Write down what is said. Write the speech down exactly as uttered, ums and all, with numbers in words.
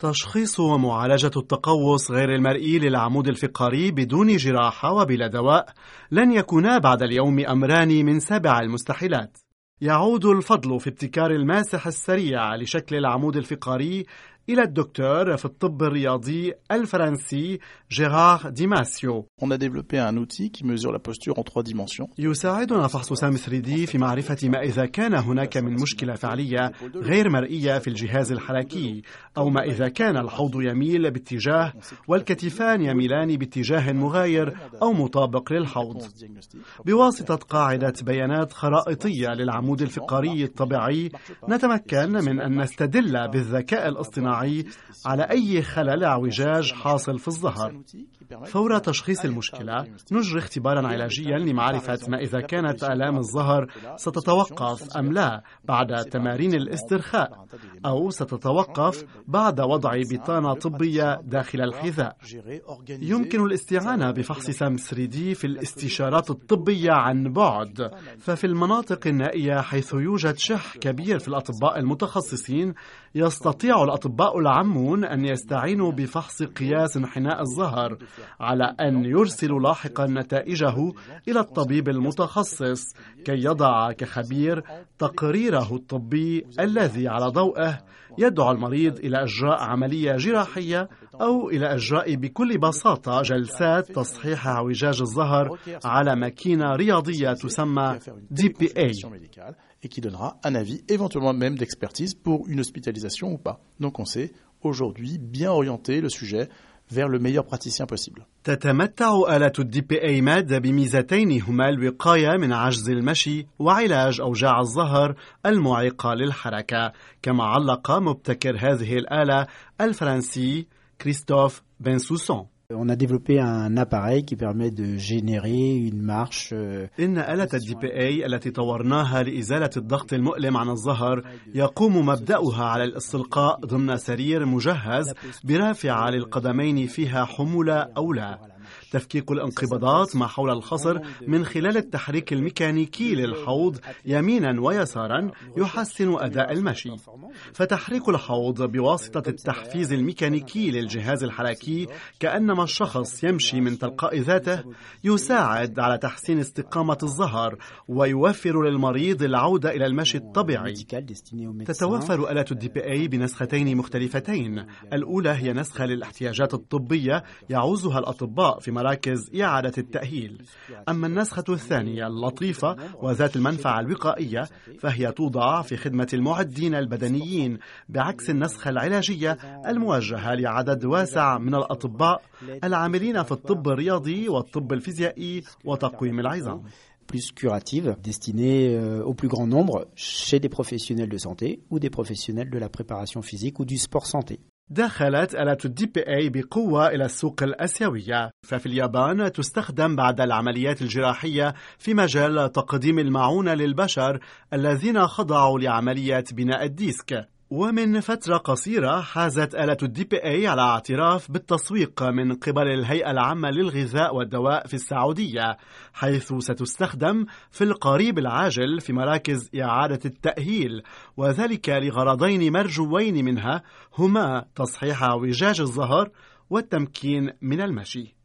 تشخيص ومعالجة التقوس غير المرئي للعمود الفقري بدون جراحة وبلا دواء لن يكونا بعد اليوم أمران من سابع المستحيلات. يعود الفضل في ابتكار الماسح السريع لشكل العمود الفقري إلى الدكتور في الطب الرياضي الفرنسي جيرار ديماسيو. On a développé un outil qui mesure la posture en trois dimensions. يساعدنا فحص سام ثري دي في معرفة ما إذا كان هناك من مشكلة فعلية غير مرئية في الجهاز الحركي، أو ما إذا كان الحوض يميل باتجاه والكتفان يميلان باتجاه مغاير أو مطابق للحوض. بواسطة قاعدة بيانات خرائطية للعمود الفقري الطبيعي نتمكن من أن نستدل بالذكاء الاصطناعي على أي خلل اعوجاج حاصل في الظهر. فور تشخيص المشكلة نجري اختبارا علاجيا لمعرفة ما إذا كانت آلام الظهر ستتوقف أم لا بعد تمارين الاسترخاء، أو ستتوقف بعد وضع بطانة طبية داخل الحذاء. يمكن الاستعانة بفحص سام ثري دي في الاستشارات الطبية عن بعد، ففي المناطق النائية حيث يوجد شح كبير في الأطباء المتخصصين يستطيع الأطباء العامون أن يستعينوا بفحص قياس انحناء الظهر على أن يرسلوا لاحقا نتائجه إلى الطبيب المتخصص كي يضع كخبير تقريره الطبي الذي على ضوءه يدعو المريض إلى إجراء عملية جراحية أو إلى إجراء بكل بساطة جلسات تصحيح اعوجاج الظهر على ماكينة رياضية تسمى دي بي إيه. Et qui donnera un avis éventuellement même d'expertise pour une hospitalisation ou pas. Donc on sait aujourd'hui bien orienter le sujet vers le meilleur praticien possible. تتمتع آلة الدي بي إيه مادة بميزتين هما الوقاية من عجز المشي وعلاج أوجاع الظهر المعيقة للحركة، كما علق مبتكر هذه الآلة الفرنسي كريستوف بنسوسون. On a développé un appareil qui permet de générer une marche. إن آلة الدي بي إيه التي طورناها لإزالة الضغط المؤلم عن الظهر يقوم مبدأها على الاستلقاء ضمن سرير مجهز برافعة للقدمين فيها حمولة أو لا. تفكيك الانقباضات ما حول الخصر من خلال التحريك الميكانيكي للحوض يمينا ويسارا يحسن أداء المشي. فتحريك الحوض بواسطة التحفيز الميكانيكي للجهاز الحركي كأنما الشخص يمشي من تلقاء ذاته يساعد على تحسين استقامة الظهر ويوفر للمريض العودة إلى المشي الطبيعي. تتوفر آلة الدي بي إيه بنسختين مختلفتين. الأولى هي نسخة للاحتياجات الطبية يعوزها الأطباء في مراكز إعادة التأهيل، أما النسخة الثانية اللطيفة وذات المنفعة الوقائية فهي توضع في خدمة المعدين البدنيين، بعكس النسخة العلاجية الموجهة لعدد واسع من الأطباء العاملين في الطب الرياضي والطب الفيزيائي وتقويم العظام. plus curative, destinée au plus grand nombre chez des professionnels de santé ou des professionnels de la préparation physique ou du sport santé. دخلت آلة الدي بي إيه بقوة إلى السوق الآسيوية، ففي اليابان تستخدم بعد العمليات الجراحية في مجال تقديم المعونة للبشر الذين خضعوا لعملية بناء الديسك. ومن فترة قصيرة حازت آلة الدي بي إيه على اعتراف بالتسويق من قبل الهيئة العامة للغذاء والدواء في السعودية، حيث ستستخدم في القريب العاجل في مراكز إعادة التأهيل، وذلك لغرضين مرجوين منها هما تصحيح اعوجاج الظهر والتمكين من المشي.